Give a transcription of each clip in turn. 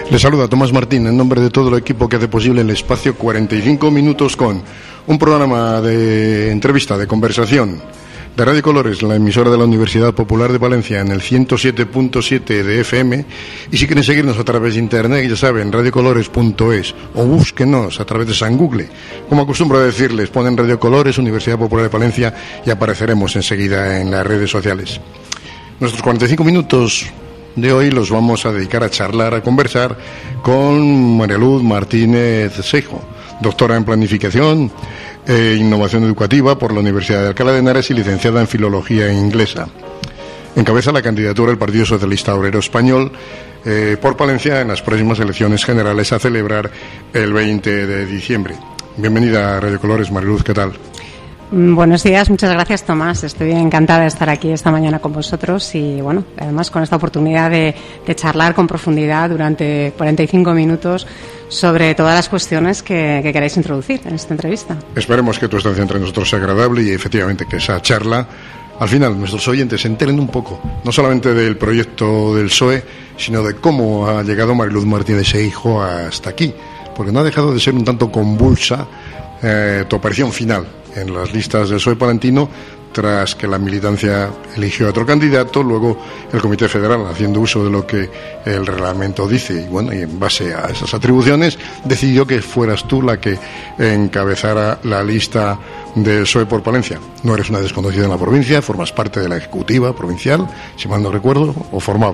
Les saluda Tomás Martín en nombre de todo el equipo que hace posible el espacio 45 minutos con un programa de entrevista, de conversación de Radio Colores, la emisora de la Universidad Popular de Palencia en el 107.7 de FM, y si quieren seguirnos a través de internet, ya saben, radiocolores.es, o búsquenos a través de San Google. Como acostumbro a decirles, ponen Radio Colores, Universidad Popular de Palencia, y apareceremos enseguida en las redes sociales. Nuestros 45 minutos de hoy los vamos a dedicar a charlar, a conversar con María Luz Martínez Seijo, doctora en Planificación e Innovación Educativa por la Universidad de Alcalá de Henares y licenciada en Filología Inglesa. Encabeza la candidatura del Partido Socialista Obrero Español por Palencia en las próximas elecciones generales a celebrar el 20 de diciembre. Bienvenida a Radio Colores, María Luz, ¿qué tal? Buenos días, muchas gracias, Tomás. Estoy encantada de estar aquí esta mañana con vosotros y, bueno, además con esta oportunidad de charlar con profundidad durante 45 minutos sobre todas las cuestiones que queráis introducir en esta entrevista. Esperemos que tu estancia entre nosotros sea agradable y, efectivamente, que esa charla, al final, nuestros oyentes se enteren un poco, no solamente del proyecto del PSOE, sino de cómo ha llegado María Luz Martínez Seijo hasta aquí, porque no ha dejado de ser un tanto convulsa tu aparición final en las listas del PSOE palentino, tras que la militancia eligió a otro candidato, luego el Comité Federal, haciendo uso de lo que el reglamento dice, y bueno, y en base a esas atribuciones, decidió que fueras tú la que encabezara la lista del PSOE por Palencia. No eres una desconocida en la provincia, formas parte de la ejecutiva provincial, si mal no recuerdo, o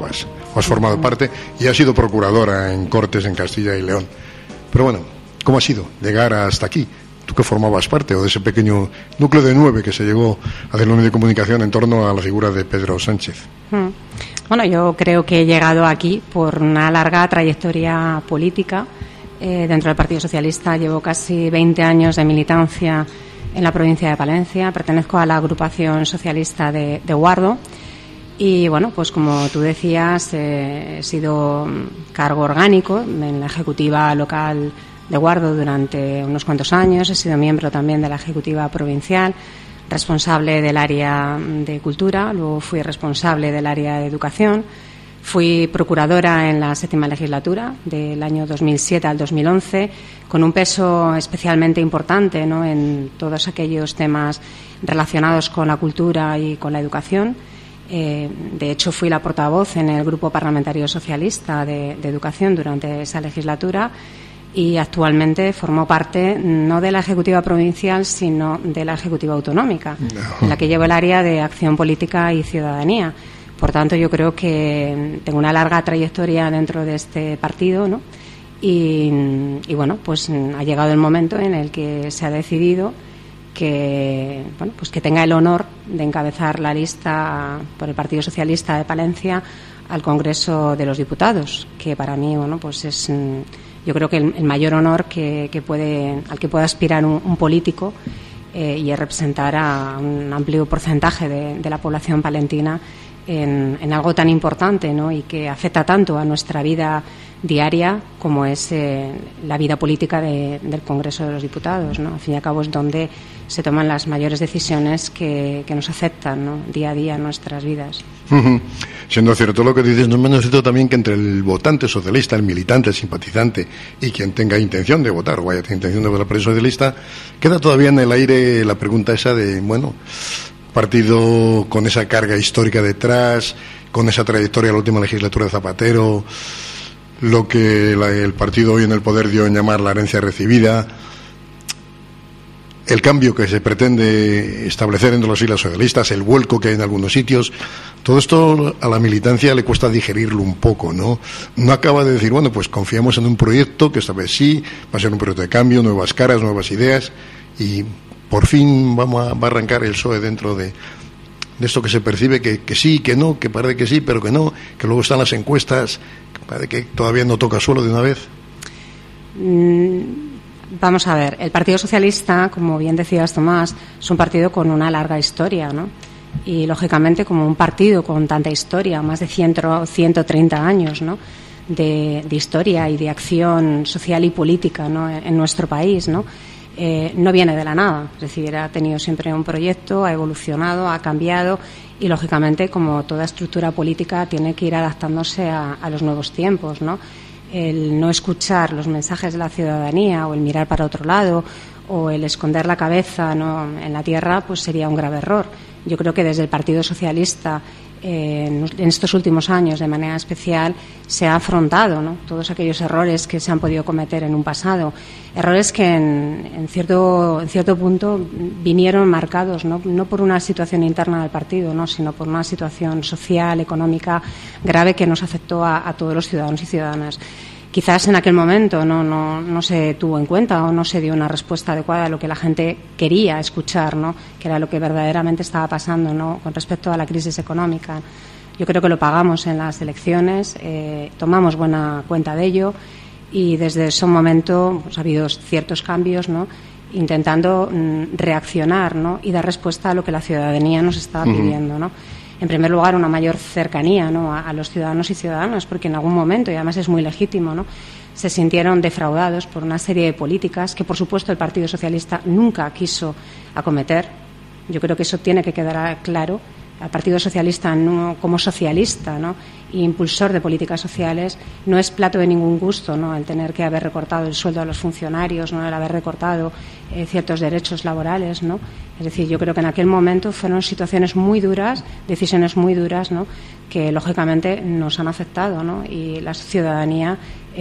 has formado parte, y has sido procuradora en Cortes en Castilla y León. Pero bueno, ¿cómo ha sido llegar hasta aquí? Tú que formabas parte o de ese pequeño núcleo de 9 que se llegó a hacer los medios de comunicación en torno a la figura de Pedro Sánchez. Bueno, yo creo que he llegado aquí por una larga trayectoria política dentro del Partido Socialista. Llevo casi 20 años de militancia en la provincia de Palencia. Pertenezco a la agrupación socialista de Guardo. Y bueno, pues como tú decías, he sido cargo orgánico en la ejecutiva local de Guardo durante unos cuantos años. He sido miembro también de la ejecutiva provincial, responsable del área de cultura, luego fui responsable del área de educación, fui procuradora en la 7ª legislatura del año 2007 al 2011, con un peso especialmente importante, ¿no?, en todos aquellos temas relacionados con la cultura y con la educación. De hecho, fui la portavoz en el Grupo Parlamentario Socialista de Educación durante esa legislatura, y actualmente formo parte no de la Ejecutiva Provincial, sino de la Ejecutiva Autonómica, en la que llevo el área de Acción Política y Ciudadanía. Por tanto, yo creo que tengo una larga trayectoria dentro de este partido, ¿no? Y bueno, pues ha llegado el momento en el que se ha decidido que, bueno, pues que tenga el honor de encabezar la lista por el Partido Socialista de Palencia al Congreso de los Diputados, que para mí, bueno, pues es, yo creo que el mayor honor al que puede aspirar un político, y es representar a un amplio porcentaje de la población palentina en algo tan importante, ¿no?, y que afecta tanto a nuestra vida diaria como es la vida política del Congreso de los Diputados, ¿no? Al fin y al cabo es donde se toman las mayores decisiones que nos afectan, ¿no?, día a día en nuestras vidas. Siendo cierto lo que dices, no es menos cierto también que entre el votante socialista, el militante, el simpatizante y quien tenga intención de votar o haya intención de votar al Partido Socialista, queda todavía en el aire la pregunta esa de, bueno, partido con esa carga histórica detrás, con esa trayectoria de la última legislatura de Zapatero, lo que el partido hoy en el poder dio en llamar la herencia recibida, el cambio que se pretende establecer entre las filas socialistas, el vuelco que hay en algunos sitios. Todo esto a la militancia le cuesta digerirlo un poco, ¿no? No acaba de decir, bueno, pues confiamos en un proyecto que esta vez sí, va a ser un proyecto de cambio, nuevas caras, nuevas ideas, y por fin va a arrancar el PSOE dentro de esto que se percibe que sí, que no, que parece que sí, pero que no, que luego están las encuestas, que parece que todavía no toca suelo de una vez. Vamos a ver, el Partido Socialista, como bien decías, Tomás, es un partido con una larga historia, ¿no? Y, lógicamente, como un partido con tanta historia, más de 130 años, ¿no?, de historia y de acción social y política, ¿no?, en nuestro país, ¿no? No viene de la nada, es decir, ha tenido siempre un proyecto, ha evolucionado, ha cambiado y, lógicamente, como toda estructura política, tiene que ir adaptándose a los nuevos tiempos, ¿no? el no escuchar los mensajes de la ciudadanía o el mirar para otro lado o el esconder la cabeza, ¿no?, en la tierra, pues sería un grave error. Yo creo que desde el Partido Socialista en estos últimos años, de manera especial, se ha afrontado, ¿no?, todos aquellos errores que se han podido cometer en un pasado, errores que en cierto punto vinieron marcados no por una situación interna del partido, ¿no?, sino por una situación social, económica grave que nos afectó a todos los ciudadanos y ciudadanas. Quizás en aquel momento no se tuvo en cuenta o no se dio una respuesta adecuada a lo que la gente quería escuchar, ¿no?, que era lo que verdaderamente estaba pasando, ¿no?, con respecto a la crisis económica. Yo creo que lo pagamos en las elecciones, tomamos buena cuenta de ello y desde ese momento pues, ha habido ciertos cambios, ¿no?, intentando reaccionar, ¿no?, y dar respuesta a lo que la ciudadanía nos estaba pidiendo, ¿no? En primer lugar, una mayor cercanía, ¿no?, a los ciudadanos y ciudadanas, porque en algún momento, y además es muy legítimo, ¿no?, se sintieron defraudados por una serie de políticas que, por supuesto, el Partido Socialista nunca quiso acometer. Yo creo que eso tiene que quedar claro. El Partido Socialista, no, como socialista, ¿no?, e impulsor de políticas sociales, no es plato de ningún gusto, ¿no?, el tener que haber recortado el sueldo a los funcionarios, ¿no?, el haber recortado ciertos derechos laborales, ¿no? Es decir, yo creo que en aquel momento fueron situaciones muy duras, decisiones muy duras, ¿no?, que lógicamente nos han afectado, ¿no?, y la ciudadanía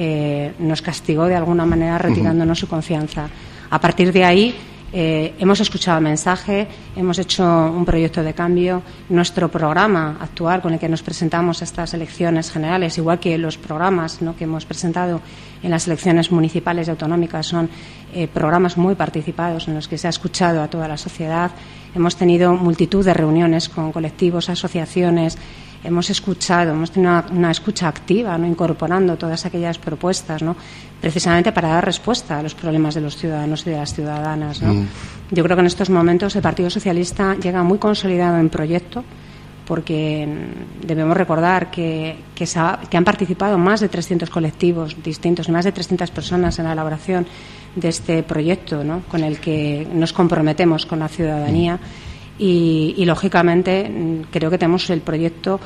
nos castigó de alguna manera retirándonos su confianza. A partir de ahí hemos escuchado el mensaje, hemos hecho un proyecto de cambio. Nuestro programa actual con el que nos presentamos a estas elecciones generales, igual que los programas, ¿no?, que hemos presentado en las elecciones municipales y autonómicas, son programas muy participados en los que se ha escuchado a toda la sociedad. Hemos tenido multitud de reuniones con colectivos, asociaciones. Hemos tenido una escucha activa, ¿no?, incorporando todas aquellas propuestas, ¿no?, precisamente para dar respuesta a los problemas de los ciudadanos y de las ciudadanas, ¿no? Yo creo que en estos momentos el Partido Socialista llega muy consolidado en proyecto, porque debemos recordar que han participado más de 300 colectivos distintos y más de 300 personas en la elaboración de este proyecto, ¿no?, con el que nos comprometemos con la ciudadanía. Y lógicamente creo que tenemos el proyecto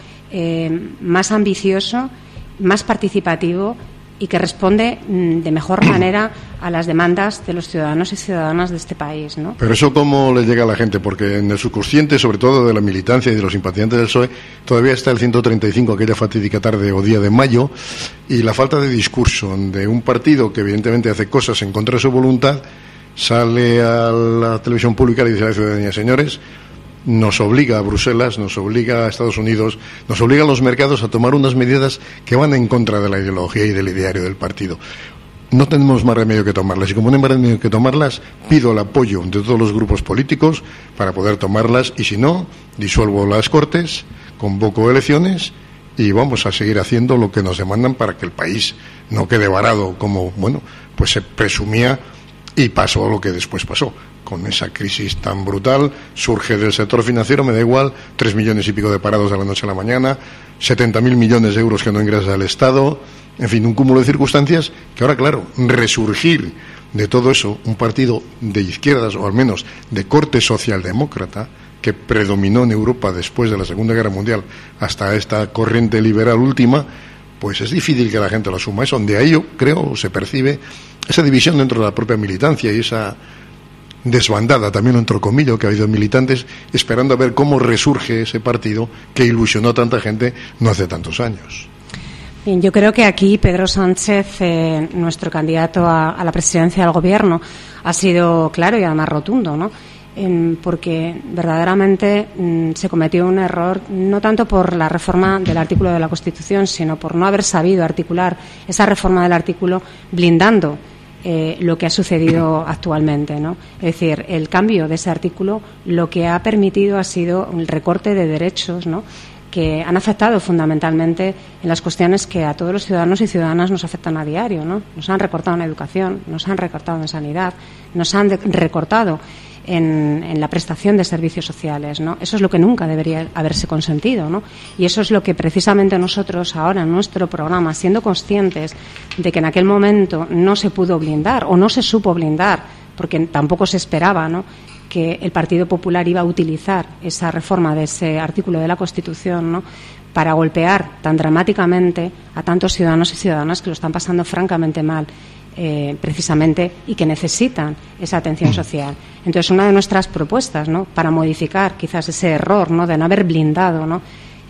más ambicioso, más participativo y que responde de mejor manera a las demandas de los ciudadanos y ciudadanas de este país, ¿no? Pero eso, ¿cómo le llega a la gente? Porque en el subconsciente, sobre todo de la militancia y de los simpatizantes del PSOE, todavía está el 135, aquella fatídica tarde o día de mayo, y la falta de discurso de un partido que evidentemente hace cosas en contra de su voluntad, sale a la televisión pública y le dice a la ciudadanía: señores, nos obliga a Bruselas, nos obliga a Estados Unidos, nos obliga a los mercados a tomar unas medidas que van en contra de la ideología y del ideario del partido. No tenemos más remedio que tomarlas, y como no hay más remedio que tomarlas, pido el apoyo de todos los grupos políticos para poder tomarlas, y si no, disuelvo las Cortes, convoco elecciones y vamos a seguir haciendo lo que nos demandan para que el país no quede varado como, bueno, pues se presumía, y pasó lo que después pasó. Con esa crisis tan brutal, surge del sector financiero, me da igual, 3 millones y pico de parados de la noche a la mañana, 70.000 millones de euros que no ingresa al Estado, en fin, un cúmulo de circunstancias que ahora, claro, resurgir de todo eso, un partido de izquierdas, o al menos de corte socialdemócrata, que predominó en Europa después de la Segunda Guerra Mundial hasta esta corriente liberal última, pues es difícil que la gente lo asuma. Es donde a ello, creo, se percibe esa división dentro de la propia militancia y esa desbandada, también entre comillas, que ha habido militantes esperando a ver cómo resurge ese partido que ilusionó a tanta gente no hace tantos años. Bien, yo creo que aquí Pedro Sánchez, nuestro candidato a la presidencia del Gobierno, ha sido claro y además rotundo, ¿no? Porque verdaderamente se cometió un error, no tanto por la reforma del artículo de la Constitución, sino por no haber sabido articular esa reforma del artículo blindando lo que ha sucedido actualmente, ¿no? Es decir, el cambio de ese artículo lo que ha permitido ha sido el recorte de derechos, ¿no?, que han afectado fundamentalmente en las cuestiones que a todos los ciudadanos y ciudadanas nos afectan a diario, ¿no? Nos han recortado en educación, nos han recortado en sanidad, nos han recortado en la prestación de servicios sociales, ¿no? Eso es lo que nunca debería haberse consentido, ¿no? Y eso es lo que precisamente nosotros ahora en nuestro programa, siendo conscientes de que en aquel momento no se pudo blindar o no se supo blindar, porque tampoco se esperaba, ¿no?, que el Partido Popular iba a utilizar esa reforma de ese artículo de la Constitución, ¿no?, para golpear tan dramáticamente a tantos ciudadanos y ciudadanas que lo están pasando francamente mal, precisamente, y que necesitan esa atención social. Entonces, una de nuestras propuestas, ¿no?, para modificar quizás ese error, ¿no?, de no haber blindado, ¿no?,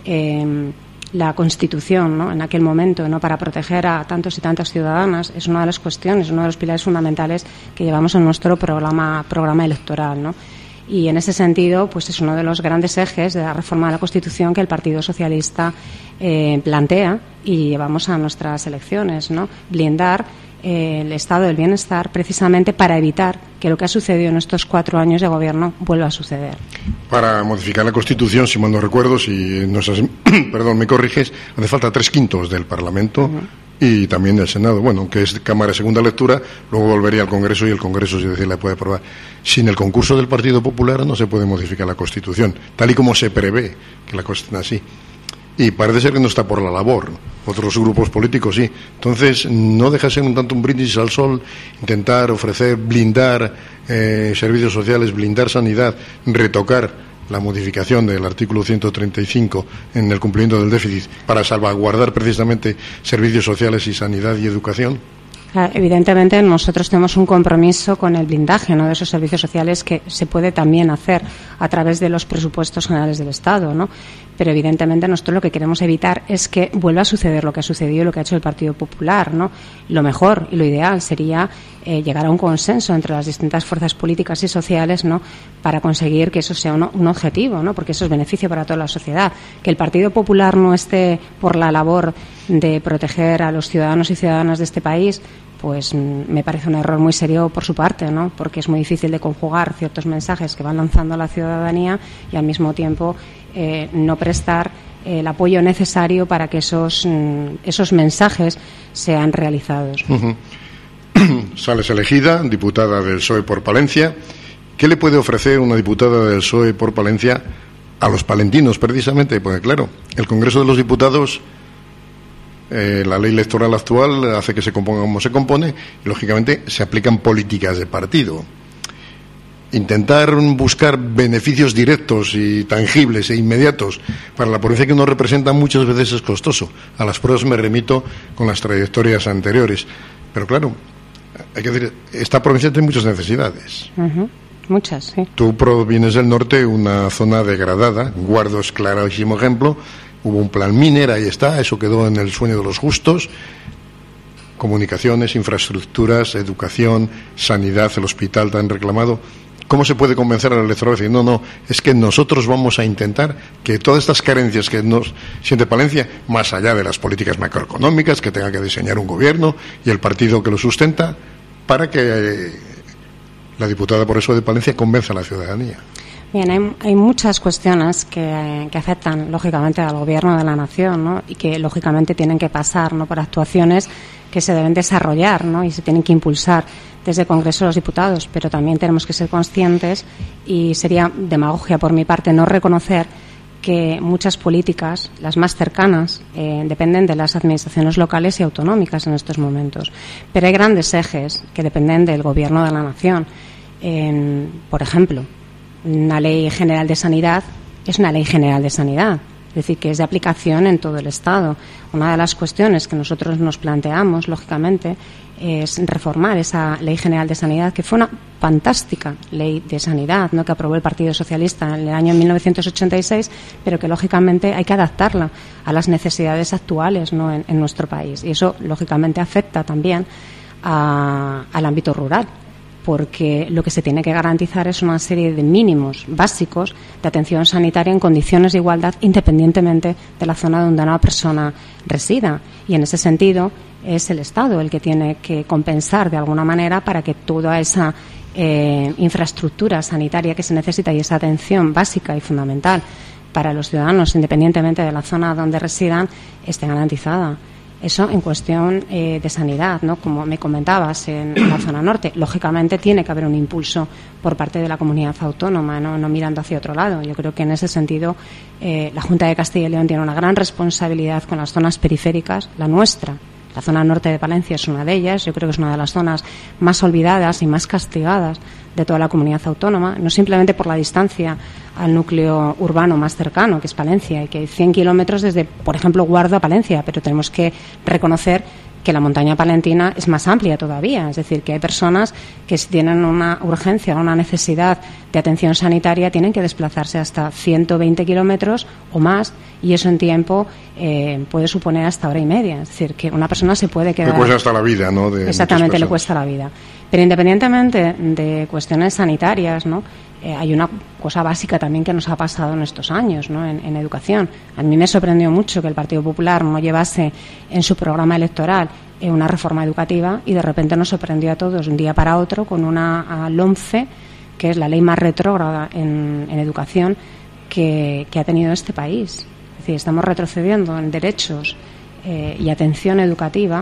la Constitución, ¿no?, en aquel momento, ¿no?, para proteger a tantos y tantas ciudadanas, es una de las cuestiones, uno de los pilares fundamentales que llevamos en nuestro programa electoral, ¿no? Y en ese sentido, pues es uno de los grandes ejes de la reforma de la Constitución que el Partido Socialista plantea y llevamos a nuestras elecciones, ¿no? Blindar el estado del bienestar precisamente para evitar que lo que ha sucedido en estos 4 años de gobierno vuelva a suceder. Para modificar la Constitución, si mal no recuerdo, si no es así, perdón, me corriges, hace falta 3/5 del Parlamento y también del Senado. Bueno, que es Cámara de segunda lectura, luego volvería al Congreso y el Congreso, si decir, la puede aprobar. Sin el concurso del Partido Popular no se puede modificar la Constitución, tal y como se prevé que la cosa esté así. Y parece ser que no está por la labor. Otros grupos políticos sí. Entonces, no deja de ser un tanto un brindis al sol intentar ofrecer, blindar servicios sociales, blindar sanidad, retocar la modificación del artículo 135 en el cumplimiento del déficit para salvaguardar precisamente servicios sociales y sanidad y educación. Evidentemente, nosotros tenemos un compromiso con el blindaje, ¿no?, de esos servicios sociales que se puede también hacer a través de los presupuestos generales del Estado, ¿no? Pero evidentemente nosotros lo que queremos evitar es que vuelva a suceder lo que ha sucedido y lo que ha hecho el Partido Popular, ¿no? Lo mejor y lo ideal sería llegar a un consenso entre las distintas fuerzas políticas y sociales, ¿no?, para conseguir que eso sea un objetivo, ¿no?, porque eso es beneficio para toda la sociedad. Que el Partido Popular no esté por la labor de proteger a los ciudadanos y ciudadanas de este país, pues me parece un error muy serio por su parte, ¿no?, porque es muy difícil de conjugar ciertos mensajes que van lanzando a la ciudadanía y al mismo tiempo no prestar el apoyo necesario para que esos mensajes sean realizados. Sales elegida diputada del PSOE por Palencia. ¿Qué le puede ofrecer una diputada del PSOE por Palencia a los palentinos, precisamente? Porque claro, el Congreso de los Diputados, la ley electoral actual hace que se componga como se compone y lógicamente se aplican políticas de partido. Intentar buscar beneficios directos y tangibles e inmediatos para la provincia que uno representa muchas veces es costoso. A las pruebas me remito con las trayectorias anteriores. Pero claro, hay que decir, esta provincia tiene muchas necesidades. Muchas, sí. Tú provienes del norte, una zona degradada. Guardo es clarísimo ejemplo. Hubo un plan Miner, ahí está, eso quedó en el sueño de los justos. Comunicaciones, infraestructuras, educación, sanidad, el hospital tan reclamado. ¿Cómo se puede convencer al electorado de decir, no, es que nosotros vamos a intentar que todas estas carencias que nos siente Palencia, más allá de las políticas macroeconómicas que tenga que diseñar un gobierno y el partido que lo sustenta, para que la diputada por eso de Palencia convenza a la ciudadanía? Bien, hay muchas cuestiones que afectan, lógicamente, al Gobierno de la Nación, ¿no?, y que, lógicamente, tienen que pasar, ¿no?, por actuaciones que se deben desarrollar, ¿no?, y se tienen que impulsar desde el Congreso de los Diputados. Pero también tenemos que ser conscientes, y sería demagogia por mi parte no reconocer que muchas políticas, las más cercanas, dependen de las administraciones locales y autonómicas en estos momentos. Pero hay grandes ejes que dependen del Gobierno de la Nación. Por ejemplo, una ley general de sanidad es una ley general de sanidad, es decir, que es de aplicación en todo el Estado. Una de las cuestiones que nosotros nos planteamos, lógicamente, es reformar esa ley general de sanidad, que fue una fantástica ley de sanidad, ¿no?, que aprobó el Partido Socialista en el año 1986, pero que, lógicamente, hay que adaptarla a las necesidades actuales, ¿no?, en nuestro país. Y eso, lógicamente, afecta también al ámbito rural, porque lo que se tiene que garantizar es una serie de mínimos básicos de atención sanitaria en condiciones de igualdad, independientemente de la zona donde una persona resida. Y en ese sentido es el Estado el que tiene que compensar de alguna manera para que toda esa infraestructura sanitaria que se necesita y esa atención básica y fundamental para los ciudadanos, independientemente de la zona donde residan, esté garantizada. Eso en cuestión de sanidad, ¿no?, como me comentabas, en la zona norte. Lógicamente tiene que haber un impulso por parte de la comunidad autónoma, no mirando hacia otro lado. Yo creo que en ese sentido la Junta de Castilla y León tiene una gran responsabilidad con las zonas periféricas, la nuestra La zona norte de Palencia es una de ellas. Yo creo que es una de las zonas más olvidadas y más castigadas de toda la comunidad autónoma, no simplemente por la distancia al núcleo urbano más cercano, que es Palencia, y que hay 100 kilómetros desde, por ejemplo, Guardo a Palencia, pero tenemos que reconocer que la montaña palentina es más amplia todavía, es decir, que hay personas que si tienen una urgencia o una necesidad de atención sanitaria tienen que desplazarse hasta 120 kilómetros o más, y eso en tiempo puede suponer hasta hora y media, es decir, que una persona se puede quedar... Le cuesta hasta la vida, ¿no? Exactamente, le cuesta la vida. Pero independientemente de cuestiones sanitarias, ¿no? Hay una cosa básica también que nos ha pasado en estos años, ¿no? En educación. A mí me sorprendió mucho que el Partido Popular no llevase en su programa electoral una reforma educativa, y de repente nos sorprendió a todos de un día para otro con una LOMCE, que es la ley más retrógrada en educación que ha tenido este país. Es decir, estamos retrocediendo en derechos y atención educativa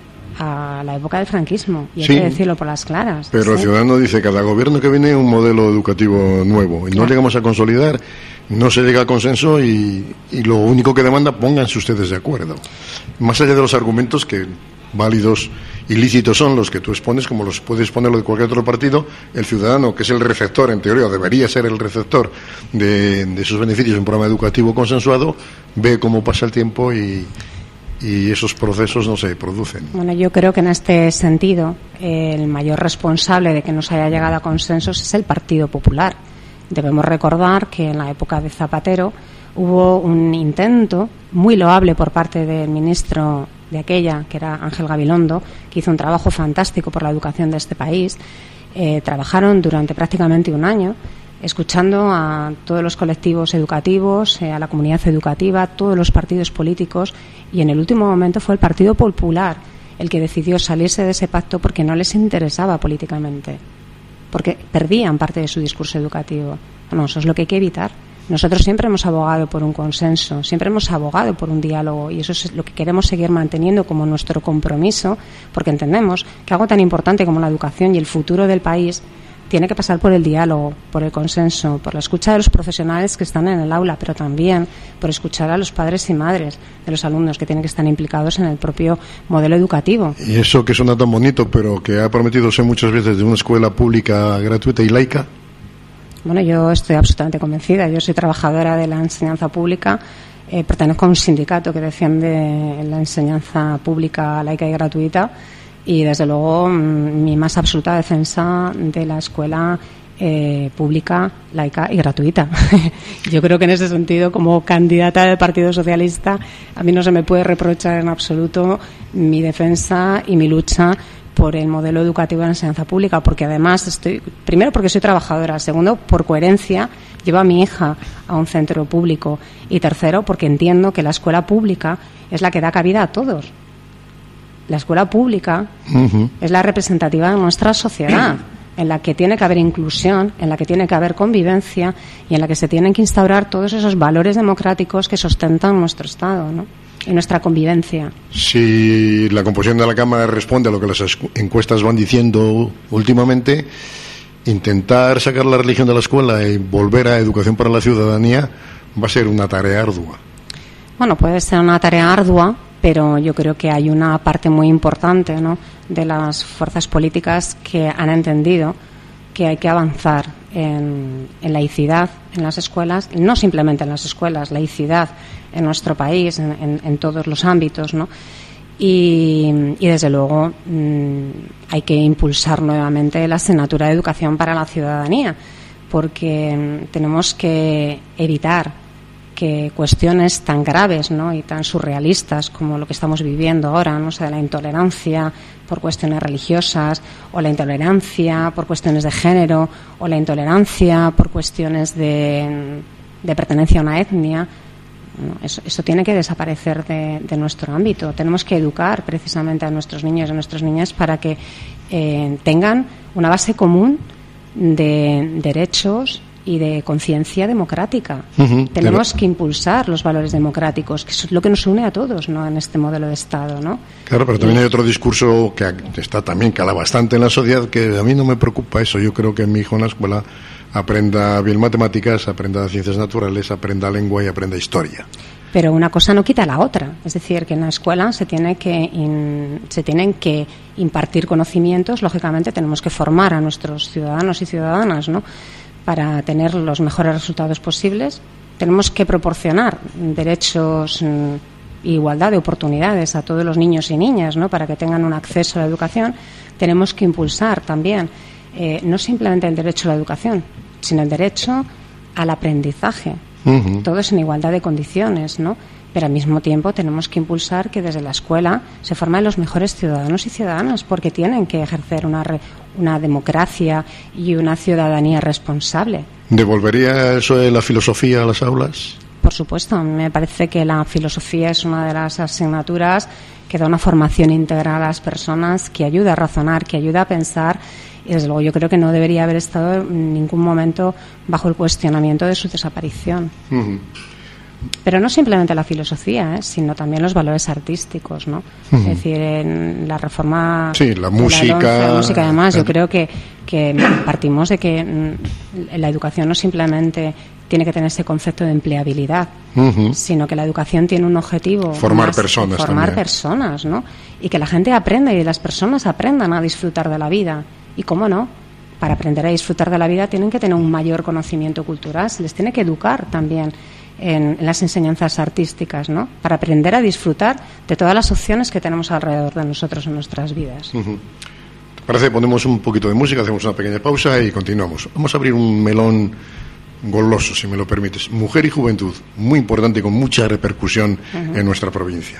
a la época del franquismo, y hay que decirlo por las claras. Pero el ciudadano dice, cada gobierno que viene un modelo educativo nuevo, y no llegamos a consolidar, no se llega a consenso, y lo único que demanda, pónganse ustedes de acuerdo. Más allá de los argumentos que válidos y lícitos son los que tú expones, como los puede exponer lo de cualquier otro partido, el ciudadano, que es el receptor, en teoría, o debería ser el receptor de sus beneficios en un programa educativo consensuado, ve cómo pasa el tiempo y esos procesos no se producen. Bueno, yo creo que en este sentido el mayor responsable de que no se haya llegado a consensos es el Partido Popular. Debemos recordar que en la época de Zapatero hubo un intento muy loable por parte del ministro de aquella, que era Ángel Gabilondo, que hizo un trabajo fantástico por la educación de este país. Trabajaron durante prácticamente un año escuchando a todos los colectivos educativos, a la comunidad educativa, a todos los partidos políticos, y en el último momento fue el Partido Popular el que decidió salirse de ese pacto porque no les interesaba políticamente, porque perdían parte de su discurso educativo. Bueno, eso es lo que hay que evitar. Nosotros siempre hemos abogado por un consenso, siempre hemos abogado por un diálogo, y eso es lo que queremos seguir manteniendo como nuestro compromiso, porque entendemos que algo tan importante como la educación y el futuro del país tiene que pasar por el diálogo, por el consenso, por la escucha de los profesionales que están en el aula, pero también por escuchar a los padres y madres de los alumnos que tienen que estar implicados en el propio modelo educativo. Y eso que suena tan bonito, pero que ha prometido ser muchas veces de una escuela pública gratuita y laica. Bueno, yo estoy absolutamente convencida. Yo soy trabajadora de la enseñanza pública, pertenezco a un sindicato que defiende la enseñanza pública, laica y gratuita, y desde luego mi más absoluta defensa de la escuela pública, laica y gratuita. Yo creo que en ese sentido, como candidata del Partido Socialista, a mí no se me puede reprochar en absoluto mi defensa y mi lucha por el modelo educativo de la enseñanza pública, porque además primero porque soy trabajadora, segundo por coherencia llevo a mi hija a un centro público, y tercero porque entiendo que la escuela pública es la que da cabida a todos. La escuela pública es la representativa de nuestra sociedad, en la que tiene que haber inclusión, en la que tiene que haber convivencia y en la que se tienen que instaurar todos esos valores democráticos que sustentan nuestro Estado, ¿no? Y nuestra convivencia. Si la composición de la Cámara responde a lo que las encuestas van diciendo últimamente, intentar sacar la religión de la escuela y volver a educación para la ciudadanía va a ser una tarea ardua. Bueno, puede ser una tarea ardua, pero yo creo que hay una parte muy importante, ¿no?, de las fuerzas políticas que han entendido que hay que avanzar en laicidad en las escuelas, no simplemente en las escuelas, laicidad en nuestro país, en todos los ámbitos, ¿no? Y desde luego hay que impulsar nuevamente la asignatura de educación para la ciudadanía, porque tenemos que evitar que cuestiones tan graves, ¿no?, y tan surrealistas como lo que estamos viviendo ahora, no sé, de la intolerancia por cuestiones religiosas, o la intolerancia por cuestiones de género, o la intolerancia por cuestiones de pertenencia a una etnia, eso tiene que desaparecer de nuestro ámbito. Tenemos que educar precisamente a nuestros niños y a nuestras niñas para que tengan una base común de derechos y de conciencia democrática. Tenemos que impulsar los valores democráticos, que es lo que nos une a todos, ¿no?, en este modelo de Estado, ¿no? Claro, pero también hay otro discurso que está también cala bastante en la sociedad, que a mí no me preocupa eso. Yo creo que mi hijo en la escuela aprenda bien matemáticas, aprenda ciencias naturales, aprenda lengua y aprenda historia. Pero una cosa no quita la otra. Es decir, que en la escuela se tienen que impartir conocimientos. Lógicamente tenemos que formar a nuestros ciudadanos y ciudadanas, ¿no?, para tener los mejores resultados posibles. Tenemos que proporcionar derechos e igualdad de oportunidades a todos los niños y niñas, ¿no?, para que tengan un acceso a la educación. Tenemos que impulsar también no simplemente el derecho a la educación, sino el derecho al aprendizaje. Todos en igualdad de condiciones, ¿no? Pero al mismo tiempo tenemos que impulsar que desde la escuela se formen los mejores ciudadanos y ciudadanas, porque tienen que ejercer una democracia y una ciudadanía responsable. ¿Devolvería eso de la filosofía a las aulas? Por supuesto, me parece que la filosofía es una de las asignaturas que da una formación integral a las personas, que ayuda a razonar, que ayuda a pensar. Y desde luego yo creo que no debería haber estado en ningún momento bajo el cuestionamiento de su desaparición. Pero no simplemente la filosofía, sino también los valores artísticos, ¿no? Es decir, en la reforma... Sí, la música... La música, además, yo creo que partimos de que la educación no simplemente tiene que tener ese concepto de empleabilidad, sino que la educación tiene un objetivo... Formar personas también. Formar personas, ¿no? Y que la gente aprenda y las personas aprendan a disfrutar de la vida. Y cómo no, para aprender a disfrutar de la vida tienen que tener un mayor conocimiento cultural, se les tiene que educar también en las enseñanzas artísticas, ¿no?, para aprender a disfrutar de todas las opciones que tenemos alrededor de nosotros en nuestras vidas. ¿Te parece? Ponemos un poquito de música, hacemos una pequeña pausa y continuamos. Vamos a abrir un melón goloso, si me lo permites. Mujer y juventud, muy importante y con mucha repercusión en nuestra provincia.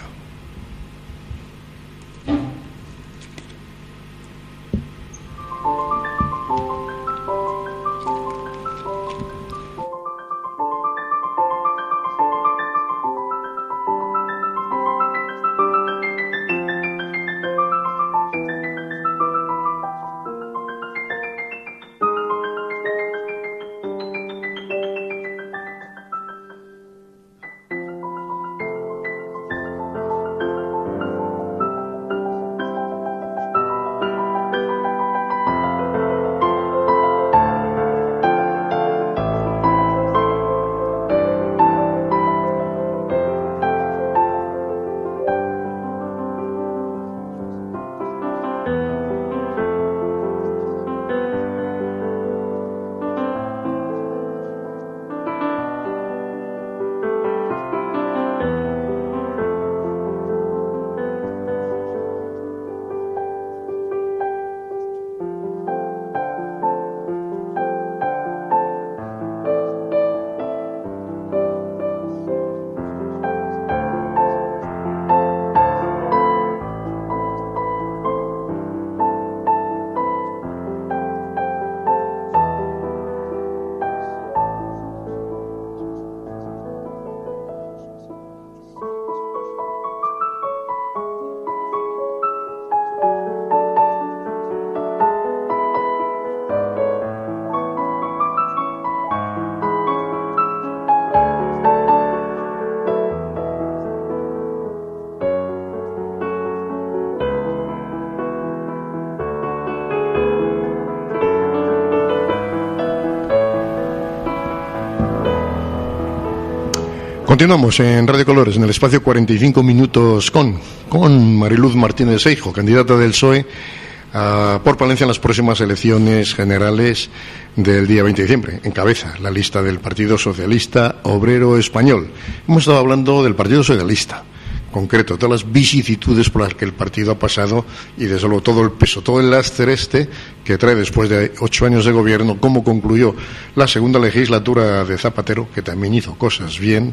Continuamos en Radio Colores, en el espacio 45 minutos con Mariluz Martínez Seijo, candidata del PSOE por Palencia en las próximas elecciones generales del día 20 de diciembre. Encabeza la lista del Partido Socialista Obrero Español. Hemos estado hablando del Partido Socialista, concreto, todas las vicisitudes por las que el partido ha pasado y desde luego todo el peso, todo el lastre que trae después de 8 años de gobierno, cómo concluyó la segunda legislatura de Zapatero, que también hizo cosas bien,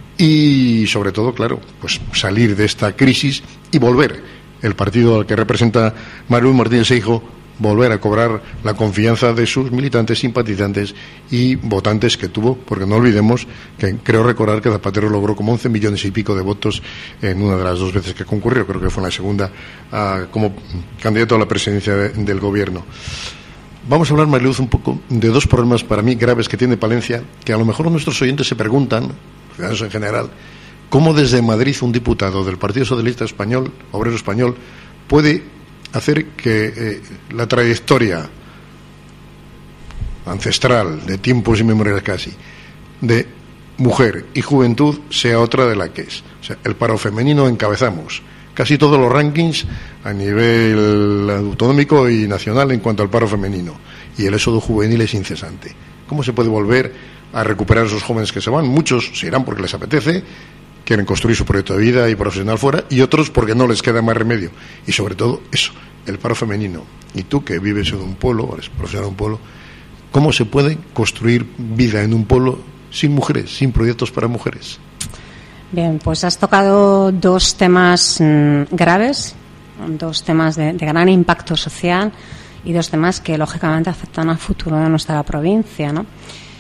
y sobre todo, claro, pues salir de esta crisis y volver el partido al que representa Mariluz Martínez Seijo, volver a cobrar la confianza de sus militantes, simpatizantes y votantes que tuvo, porque no olvidemos que creo recordar que Zapatero logró como 11 millones y pico de votos en una de las 2 veces que concurrió, creo que fue en la segunda, como candidato a la presidencia del gobierno. Vamos a hablar, Mariluz, un poco de 2 problemas para mí graves que tiene Palencia, que a lo mejor nuestros oyentes se preguntan, ciudadanos en general, cómo desde Madrid un diputado del Partido Socialista Español, Obrero Español, puede hacer que la trayectoria ancestral, de tiempos inmemoriales casi, de mujer y juventud sea otra de la que es. O sea, el paro femenino encabezamos casi todos los rankings a nivel autonómico y nacional en cuanto al paro femenino, y el éxodo juvenil es incesante. ¿Cómo se puede volver a recuperar a esos jóvenes que se van? Muchos se irán porque les apetece, quieren construir su proyecto de vida y profesional fuera, y otros porque no les queda más remedio. Y sobre todo eso, el paro femenino. Y tú, que vives en un pueblo, eres profesional de un pueblo, ¿cómo se puede construir vida en un pueblo sin mujeres, sin proyectos para mujeres? Bien, pues has tocado dos temas graves, dos temas de gran impacto social y dos temas que lógicamente afectan al futuro de nuestra provincia, ¿no?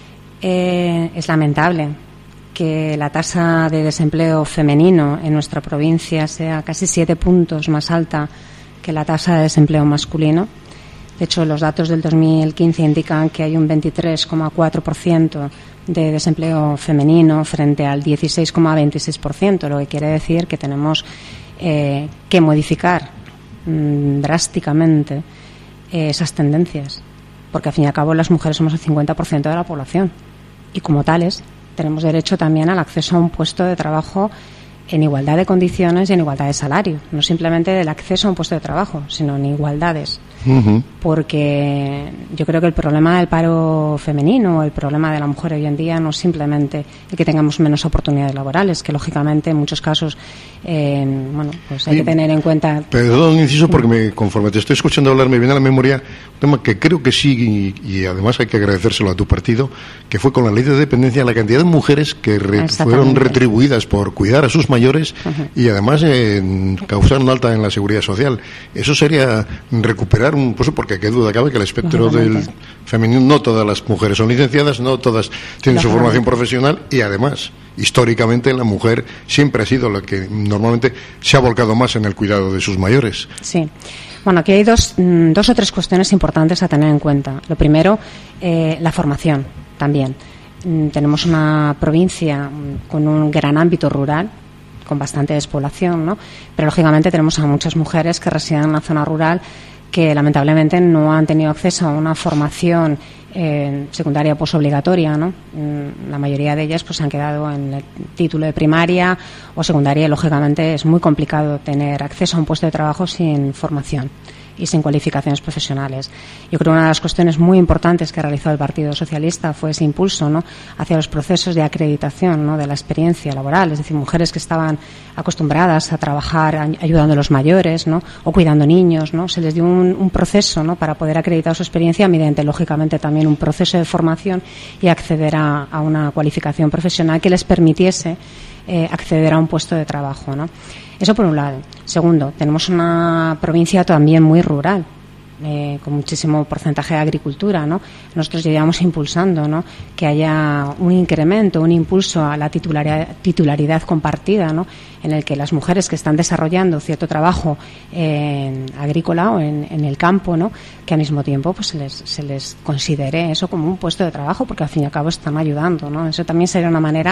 Es lamentable que la tasa de desempleo femenino en nuestra provincia sea casi 7 puntos más alta que la tasa de desempleo masculino. De hecho, los datos del 2015 indican que hay un 23,4% de desempleo femenino frente al 16,26%, lo que quiere decir que tenemos que modificar drásticamente esas tendencias, porque al fin y al cabo las mujeres somos el 50% de la población y como tales tenemos derecho también al acceso a un puesto de trabajo en igualdad de condiciones y en igualdad de salario, no simplemente del acceso a un puesto de trabajo, sino en igualdades. Porque yo creo que el problema del paro femenino, el problema de la mujer hoy en día no es simplemente el que tengamos menos oportunidades laborales, que lógicamente en muchos casos pues hay que tener en cuenta. Perdón, inciso, porque conforme te estoy escuchando hablar me viene a la memoria un tema que creo que sí, y además hay que agradecérselo a tu partido, que fue con la ley de dependencia, la cantidad de mujeres que fueron retribuidas por cuidar a sus mayores y además causaron alta en la seguridad social. Eso sería recuperar un puesto, porque qué duda cabe que el espectro del femenino, no todas las mujeres son licenciadas, no todas tienen su formación profesional, y además históricamente la mujer siempre ha sido la que normalmente se ha volcado más en el cuidado de sus mayores. Sí. Bueno, aquí hay dos o tres cuestiones importantes a tener en cuenta. Lo primero, la formación también. Tenemos una provincia con un gran ámbito rural, con bastante despoblación, ¿no? Pero lógicamente tenemos a muchas mujeres que residen en la zona rural que lamentablemente no han tenido acceso a una formación secundaria posobligatoria, ¿no? La mayoría de ellas pues han quedado en el título de primaria o secundaria y lógicamente es muy complicado tener acceso a un puesto de trabajo sin formación y sin cualificaciones profesionales. Yo creo que una de las cuestiones muy importantes que realizó el Partido Socialista fue ese impulso, ¿no?, hacia los procesos de acreditación, ¿no?, de la experiencia laboral, es decir, mujeres que estaban acostumbradas a trabajar ayudando a los mayores, ¿no?, o cuidando niños, ¿no?, se les dio un proceso, ¿no?, para poder acreditar su experiencia mediante, lógicamente, también un proceso de formación y acceder a una cualificación profesional que les permitiese acceder a un puesto de trabajo, ¿no? Eso por un lado. Segundo, tenemos una provincia también muy rural, con muchísimo porcentaje de agricultura, ¿no? Nosotros llevamos impulsando, ¿no?, que haya un incremento, un impulso a la titularidad compartida, ¿no?, en el que las mujeres que están desarrollando cierto trabajo agrícola o en el campo, ¿no?, que al mismo tiempo pues se les considere eso como un puesto de trabajo, porque al fin y al cabo están ayudando, ¿no? Eso también sería una manera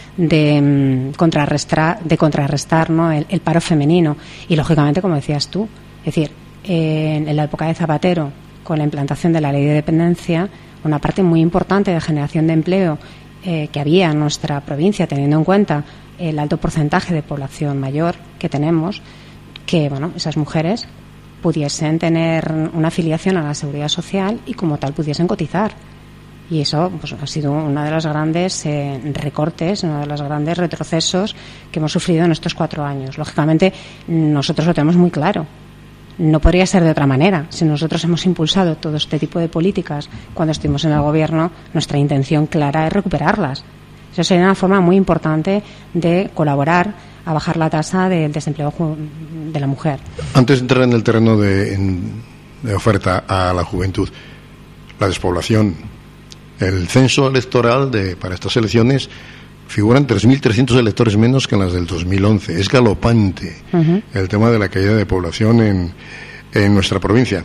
de contrarrestar, ¿no?, el paro femenino y lógicamente, como decías tú, es decir, en la época de Zapatero, con la implantación de la ley de dependencia, una parte muy importante de generación de empleo que había en nuestra provincia, teniendo en cuenta el alto porcentaje de población mayor que tenemos, que bueno, esas mujeres pudiesen tener una afiliación a la seguridad social y como tal pudiesen cotizar. Y eso pues ha sido uno de los grandes recortes, uno de los grandes retrocesos que hemos sufrido en estos 4 años. Lógicamente, nosotros lo tenemos muy claro. No podría ser de otra manera. Si nosotros hemos impulsado todo este tipo de políticas cuando estuvimos en el gobierno, nuestra intención clara es recuperarlas. Eso sería una forma muy importante de colaborar a bajar la tasa del desempleo de la mujer. Antes de entrar en el terreno de oferta a la juventud, la despoblación, el censo electoral para estas elecciones figuran 3.300 electores menos que en las del 2011. Es galopante el tema de la caída de población en nuestra provincia.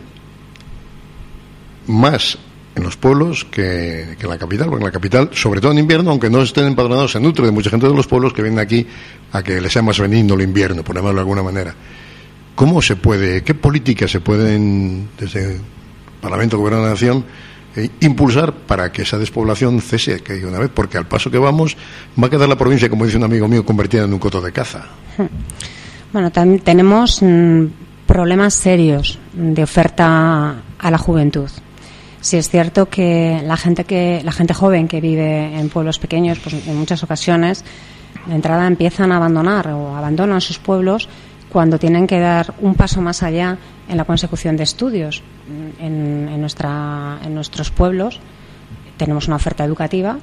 Más en los pueblos que en la capital, porque en la capital, sobre todo en invierno, aunque no estén empadronados, se nutre de mucha gente de los pueblos que vienen aquí a que les sea más benigno el invierno, por llamarlo de alguna manera. ¿Qué políticas se pueden, desde el Parlamento, Gobierno de la Nación, impulsar para que esa despoblación cese que de una vez, porque al paso que vamos va a quedar la provincia, como dice un amigo mío, convertida en un coto de caza. Bueno, también tenemos problemas serios de oferta a la juventud. Sí es cierto que la gente joven que vive en pueblos pequeños, pues en muchas ocasiones de entrada empiezan a abandonar o abandonan sus pueblos cuando tienen que dar un paso más allá en la consecución de estudios. En nuestros pueblos tenemos una oferta educativa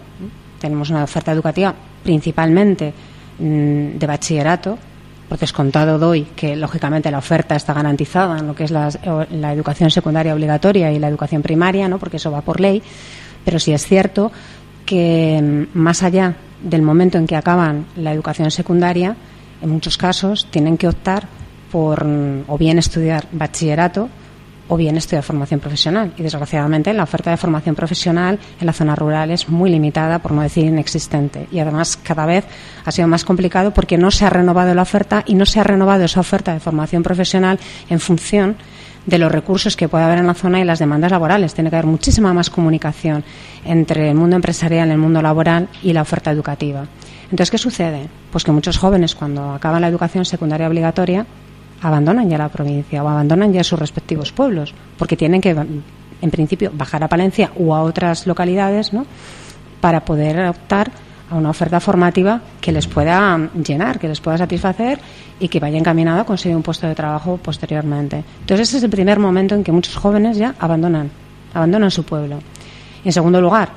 principalmente de bachillerato. Por descontado doy que, lógicamente, la oferta está garantizada en lo que es la educación secundaria obligatoria y la educación primaria, ¿no? Porque eso va por ley. Pero sí es cierto que, más allá del momento en que acaban la educación secundaria, en muchos casos tienen que optar por o bien estudiar bachillerato o bien estudiar formación profesional. Y, desgraciadamente, la oferta de formación profesional en la zona rural es muy limitada, por no decir inexistente. Y, además, cada vez ha sido más complicado porque no se ha renovado la oferta y no se ha renovado esa oferta de formación profesional en función de los recursos que puede haber en la zona y las demandas laborales. Tiene que haber muchísima más comunicación entre el mundo empresarial, el mundo laboral y la oferta educativa. Entonces, ¿qué sucede? Pues que muchos jóvenes, cuando acaban la educación secundaria obligatoria, abandonan ya la provincia o abandonan ya sus respectivos pueblos, porque tienen que, en principio, bajar a Palencia o a otras localidades, ¿no?, para poder optar a una oferta formativa que les pueda llenar, que les pueda satisfacer y que vaya encaminado a conseguir un puesto de trabajo posteriormente. Entonces, ese es el primer momento en que muchos jóvenes ya abandonan su pueblo. Y, en segundo lugar,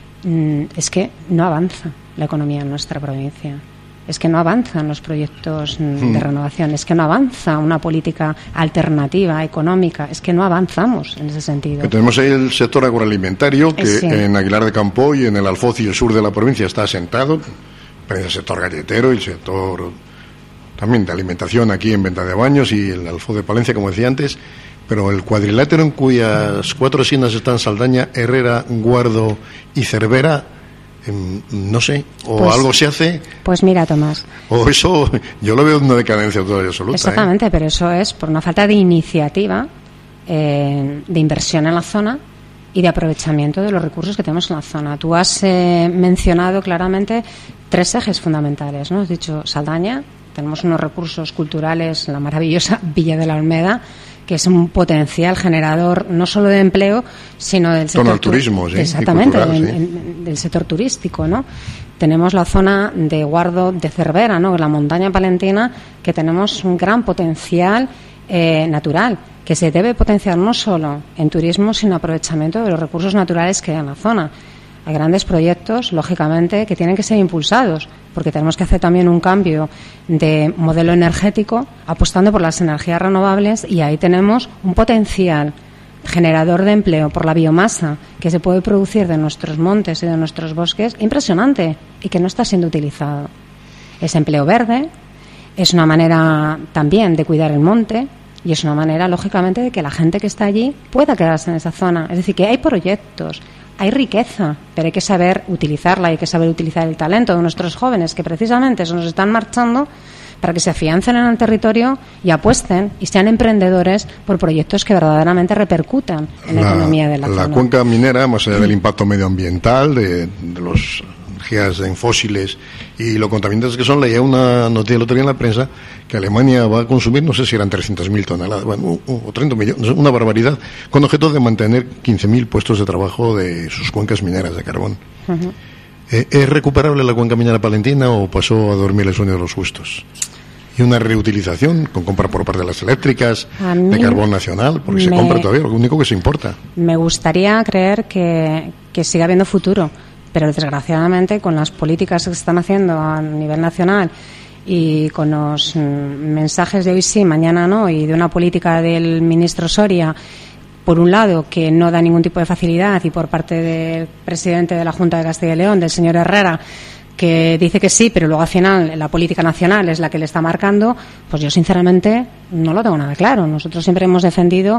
es que no avanza la economía en nuestra provincia. Es que no avanzan los proyectos de renovación, es que no avanza una política alternativa, económica, es que no avanzamos en ese sentido. Tenemos ahí el sector agroalimentario, que sí, en Aguilar de Campo y en el Alfoz y el sur de la provincia está asentado, pero el sector galletero y el sector también de alimentación aquí en Venta de Baños y el Alfoz de Palencia, como decía antes, pero el cuadrilátero en cuyas 4 esquinas están Saldaña, Herrera, Guardo y Cervera, no sé, o pues, algo se hace. Pues mira, Tomás. O eso, yo lo veo en una decadencia todavía absoluta. Exactamente, pero eso es por una falta de iniciativa, de inversión en la zona y de aprovechamiento de los recursos que tenemos en la zona. Tú has mencionado claramente 3 ejes fundamentales, ¿no? Has dicho Saldaña, tenemos unos recursos culturales, la maravillosa Villa de la Olmeda, que es un potencial generador no solo de empleo, sino del sector turismo, sí, exactamente, cultural, del sector turístico, ¿no? Tenemos la zona de Guardo de Cervera, ¿no?, la montaña palentina, que tenemos un gran potencial natural, que se debe potenciar no solo en turismo, sino aprovechamiento de los recursos naturales que hay en la zona. Hay grandes proyectos, lógicamente, que tienen que ser impulsados, porque tenemos que hacer también un cambio de modelo energético, apostando por las energías renovables, y ahí tenemos un potencial generador de empleo por la biomasa que se puede producir de nuestros montes y de nuestros bosques impresionante y que no está siendo utilizado. Es empleo verde, es una manera también de cuidar el monte y es una manera, lógicamente, de que la gente que está allí pueda quedarse en esa zona. Es decir, que hay proyectos, hay riqueza, pero hay que saber utilizarla, hay que saber utilizar el talento de nuestros jóvenes que precisamente se nos están marchando para que se afiancen en el territorio y apuesten y sean emprendedores por proyectos que verdaderamente repercutan en la economía de la zona. La cuenca minera, más allá del impacto medioambiental, de los energías en fósiles y lo contaminantes que son, leía una noticia el otro día en la prensa que Alemania va a consumir, no sé si eran 300.000 toneladas, bueno, o 30 millones, una barbaridad, con objeto de mantener 15.000 puestos de trabajo de sus cuencas mineras de carbón. Uh-huh. ¿Es recuperable la cuenca minera palentina o pasó a dormir el sueño de los justos? Y una reutilización con compra por parte de las eléctricas de carbón nacional, porque se compra todavía, lo único que se importa. Me gustaría creer que siga habiendo futuro, pero desgraciadamente con las políticas que se están haciendo a nivel nacional y con los mensajes de hoy sí, mañana no, y de una política del ministro Soria, por un lado, que no da ningún tipo de facilidad, y por parte del presidente de la Junta de Castilla y León, del señor Herrera, que dice que sí, pero luego al final la política nacional es la que le está marcando, pues yo sinceramente no lo tengo nada claro. Nosotros siempre hemos defendido